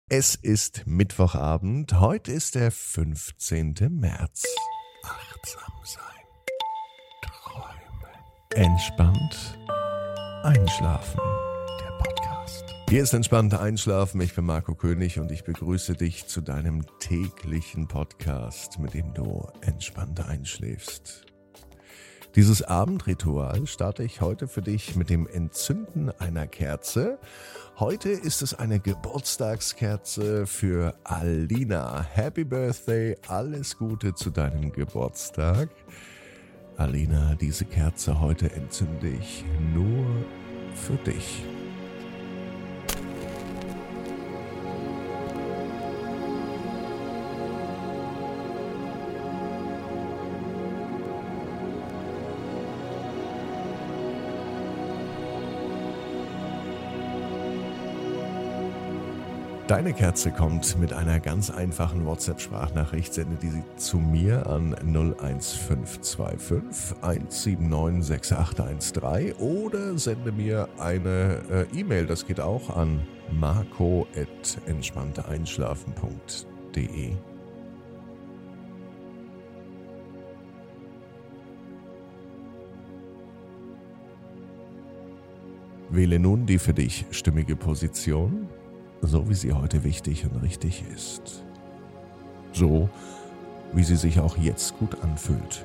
Es ist Mittwochabend, heute ist der 15. März. Achtsam sein, träumen, entspannt einschlafen. Der Podcast. Hier ist entspannt einschlafen. Ich bin Marco König und ich begrüße dich zu deinem täglichen Podcast, mit dem du entspannt einschläfst. Dieses Abendritual starte ich heute für dich mit dem Entzünden einer Kerze. Heute ist es eine Geburtstagskerze für Alina. Happy Birthday, alles Gute zu deinem Geburtstag. Alina, diese Kerze heute entzünde ich nur für dich. Deine Kerze kommt mit einer ganz einfachen WhatsApp-Sprachnachricht. Sende diese zu mir an 01525 179 6813 oder sende mir eine E-Mail. Das geht auch an marco@entspannteeinschlafen.de. Wähle nun die für dich stimmige Position, so wie sie heute wichtig und richtig ist. So, wie sie sich auch jetzt gut anfühlt.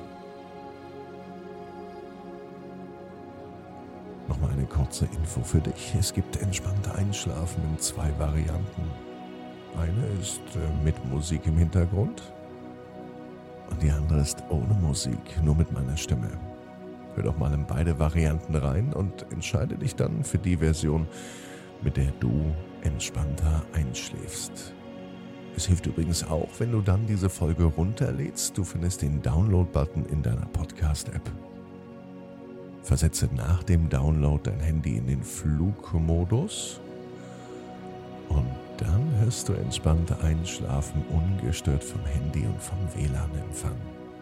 Nochmal eine kurze Info für dich. Es gibt entspannte Einschlafen in 2 Varianten. Eine ist mit Musik im Hintergrund und die andere ist ohne Musik, nur mit meiner Stimme. Hör doch mal in beide Varianten rein und entscheide dich dann für die Version, mit der du entspannter einschläfst. Es hilft übrigens auch, wenn du dann diese Folge runterlädst. Du findest den Download-Button in deiner Podcast-App. Versetze nach dem Download dein Handy in den Flugmodus und dann hörst du entspannter einschlafen, ungestört vom Handy und vom WLAN-Empfang.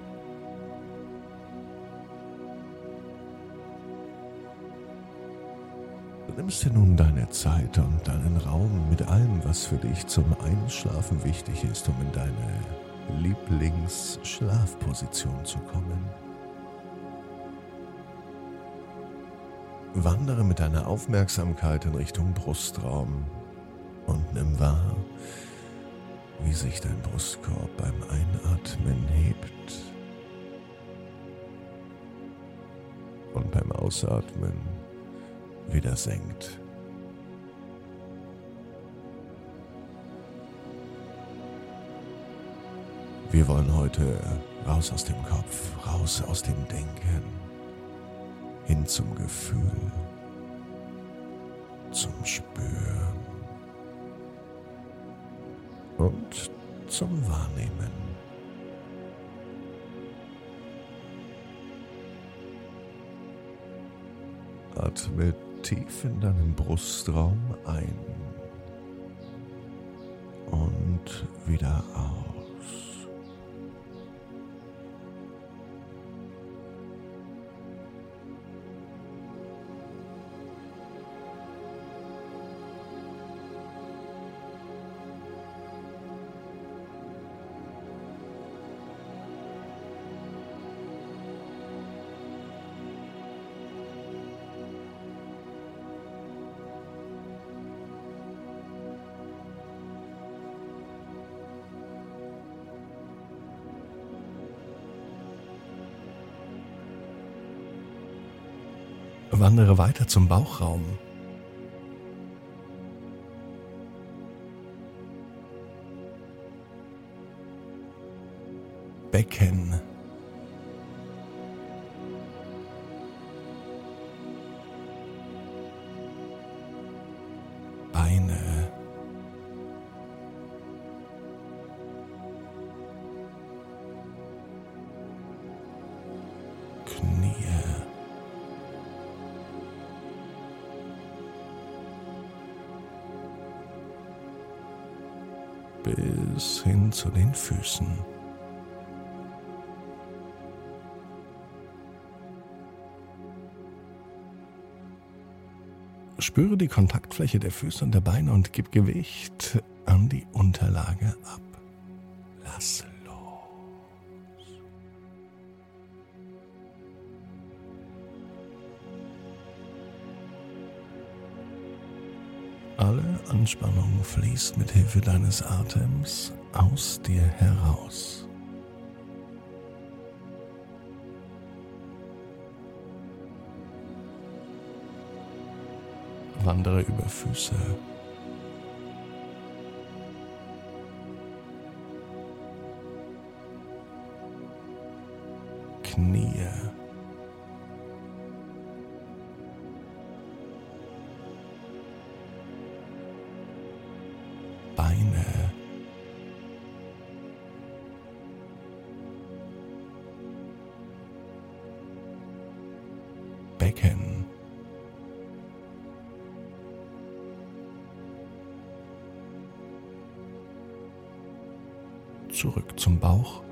Du nimmst dir nun deine Zeit und deinen Raum mit allem, was für dich zum Einschlafen wichtig ist, um in deine Lieblingsschlafposition zu kommen. Wandere mit deiner Aufmerksamkeit in Richtung Brustraum und nimm wahr, wie sich dein Brustkorb beim Einatmen hebt und beim Ausatmen wieder senkt. Wir wollen heute raus aus dem Kopf, raus aus dem Denken, hin zum Gefühl, zum Spüren und zum Wahrnehmen. Atme tief in deinen Brustraum ein und wieder aus. Wandere weiter zum Bauchraum. Becken. Beine. Knie. Bis hin zu den Füßen. Spüre die Kontaktfläche der Füße und der Beine und gib Gewicht an die Unterlage ab. Lass los. Alle Anspannung fließt mit Hilfe deines Atems aus dir heraus. Wandere über Füße, Knie, Beine, Becken, zurück zum Bauch,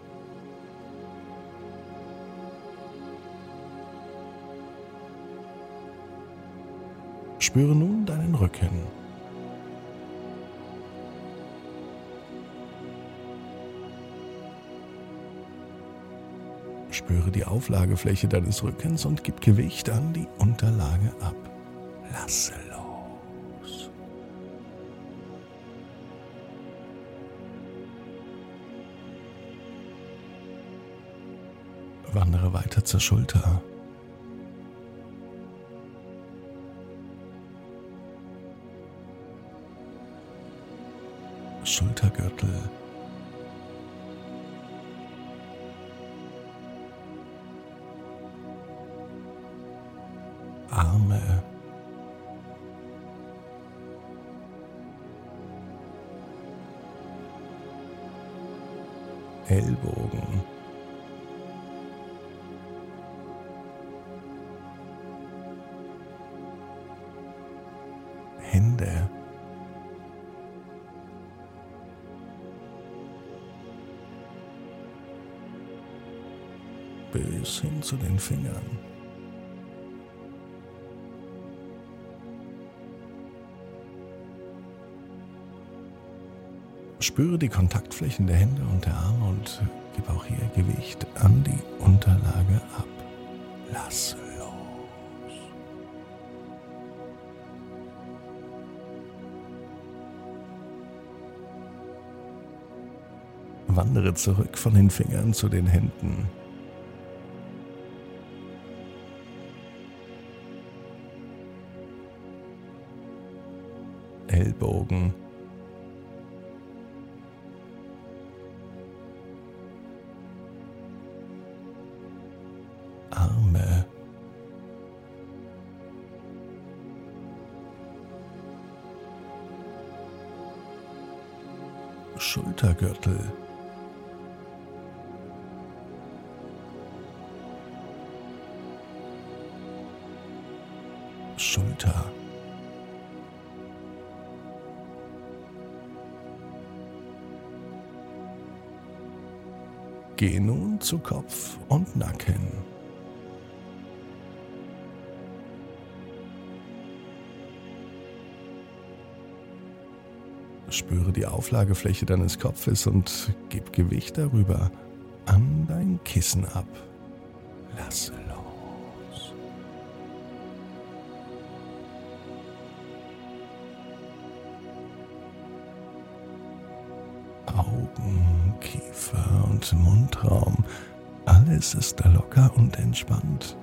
spüre nun deinen Rücken. Spüre die Auflagefläche deines Rückens und gib Gewicht an die Unterlage ab. Lasse los. Wandere weiter zur Schulter. Schultergürtel, Arme, Ellbogen, Hände, bis hin zu den Fingern. Spüre die Kontaktflächen der Hände und der Arme und gib auch hier Gewicht an die Unterlage ab. Lass los. Wandere zurück von den Fingern zu den Händen. Ellbogen, Arme, Schultergürtel, Schulter, Geh nun zu Kopf und Nacken. Spüre die Auflagefläche deines Kopfes und gib Gewicht darüber an dein Kissen ab. Lasse los. Augen, Kiefer und Mundraum, alles ist locker und entspannt.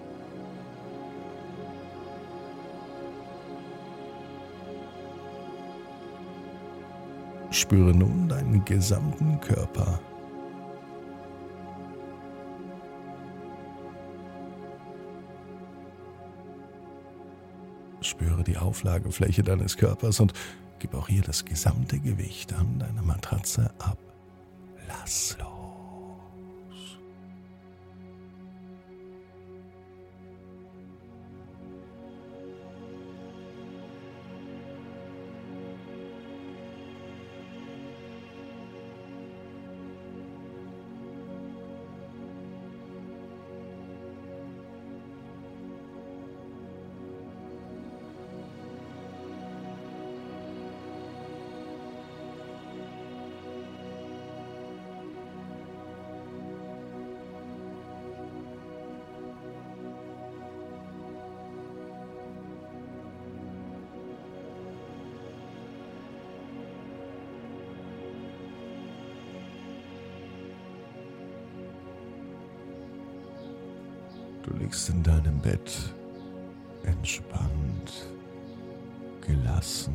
Spüre nun deinen gesamten Körper. Spüre die Auflagefläche deines Körpers und gib auch hier das gesamte Gewicht an deiner Matratze ab. Lass los. Du liegst in deinem Bett, entspannt, gelassen.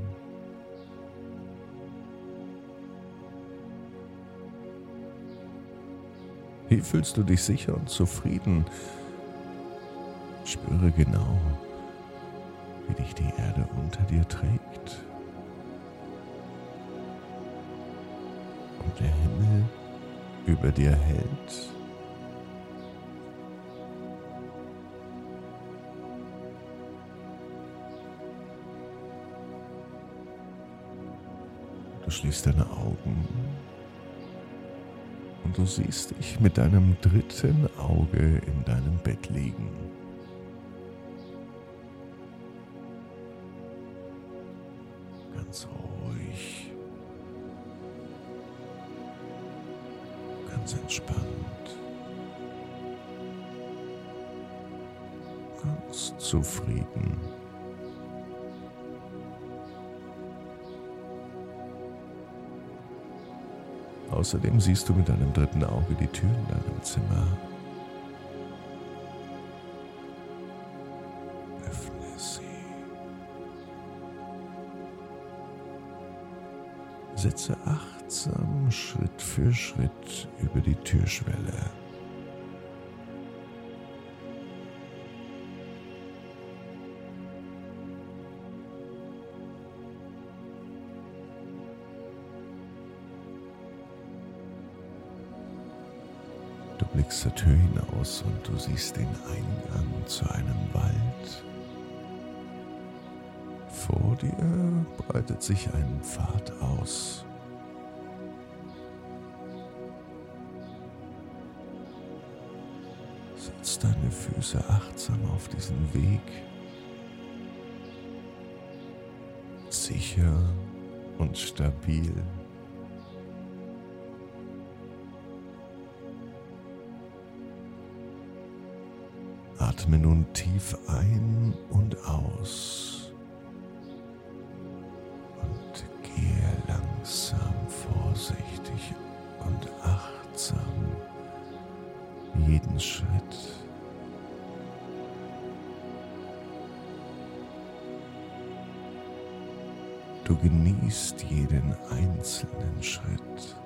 Hier fühlst du dich sicher und zufrieden. Spüre genau, wie dich die Erde unter dir trägt und der Himmel über dir hält. Du schließt deine Augen und du siehst dich mit deinem dritten Auge in deinem Bett liegen. Ganz ruhig, ganz entspannt, ganz zufrieden. Außerdem siehst du mit deinem dritten Auge die Tür in deinem Zimmer. Öffne sie. Setze achtsam Schritt für Schritt über die Türschwelle. Du blickst zur Tür hinaus und du siehst den Eingang zu einem Wald. Vor dir breitet sich ein Pfad aus. Setz deine Füße achtsam auf diesen Weg. Sicher und stabil. Atme nun tief ein und aus und gehe langsam, vorsichtig und achtsam jeden Schritt. Du genießt jeden einzelnen Schritt.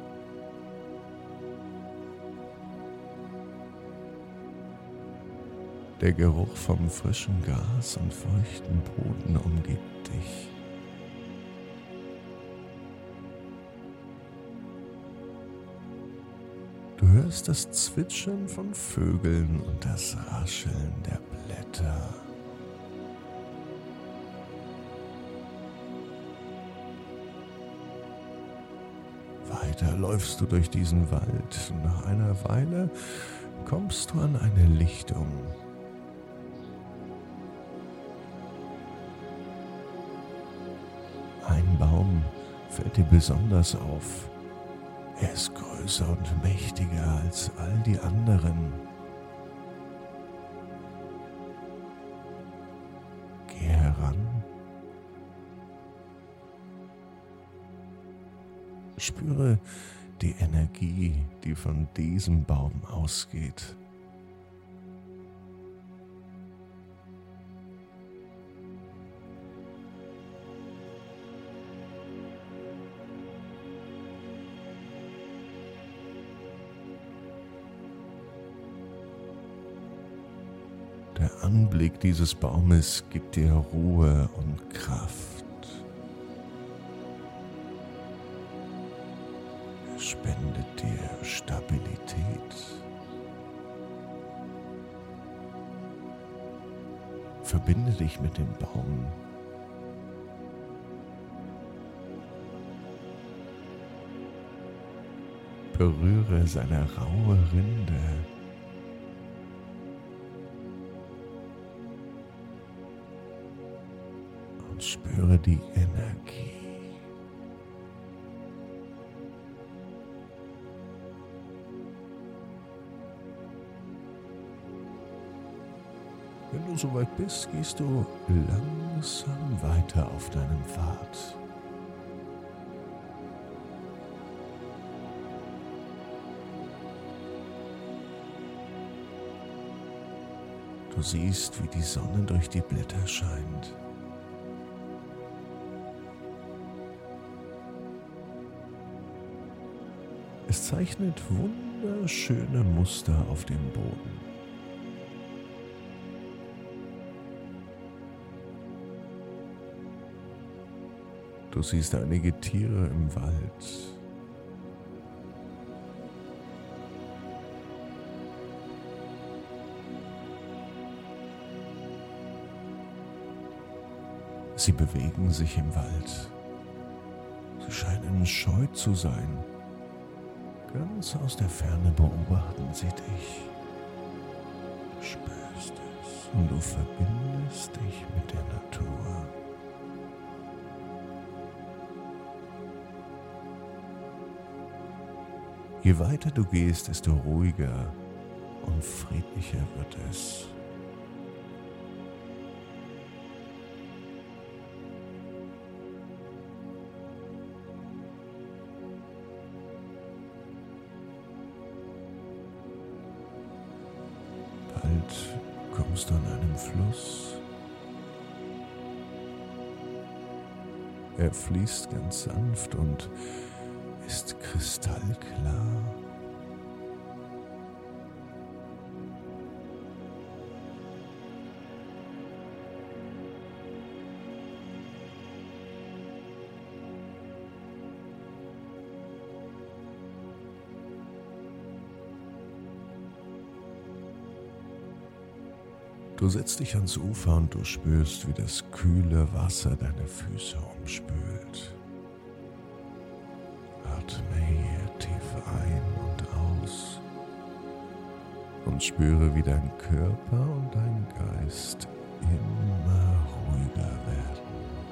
Der Geruch vom frischen Gras und feuchten Boden umgibt dich. Du hörst das Zwitschern von Vögeln und das Rascheln der Blätter. Weiter läufst du durch diesen Wald. Nach einer Weile kommst du an eine Lichtung. Ein Baum fällt dir besonders auf. Er ist größer und mächtiger als all die anderen. Geh heran. Spüre die Energie, die von diesem Baum ausgeht. Der Anblick dieses Baumes gibt dir Ruhe und Kraft. Er spendet dir Stabilität. Verbinde dich mit dem Baum. Berühre seine raue Rinde. Und spüre die Energie. Wenn du soweit bist, gehst du langsam weiter auf deinem Pfad. Du siehst, wie die Sonne durch die Blätter scheint. Es zeichnet wunderschöne Muster auf dem Boden. Du siehst einige Tiere im Wald. Sie bewegen sich im Wald. Sie scheinen scheu zu sein. Ganz aus der Ferne beobachten sie dich. Du spürst es und du verbindest dich mit der Natur. Je weiter du gehst, desto ruhiger und friedlicher wird es. Bald kommst du an einem Fluss. Er fließt ganz sanft und ist kristallklar. Du setzt dich ans Ufer und du spürst, wie das kühle Wasser deine Füße umspült. Atme hier tief ein und aus und spüre, wie dein Körper und dein Geist immer ruhiger werden.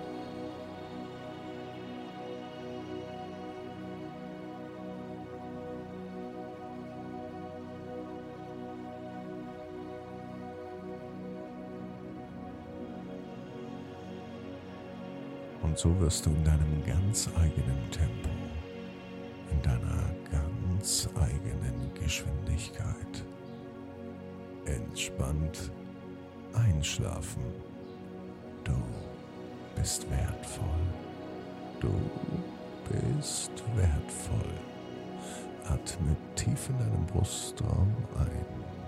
Und so wirst du in deinem ganz eigenen Tempo, in deiner ganz eigenen Geschwindigkeit entspannt einschlafen. Du bist wertvoll. Du bist wertvoll. Atme tief in deinem Brustraum ein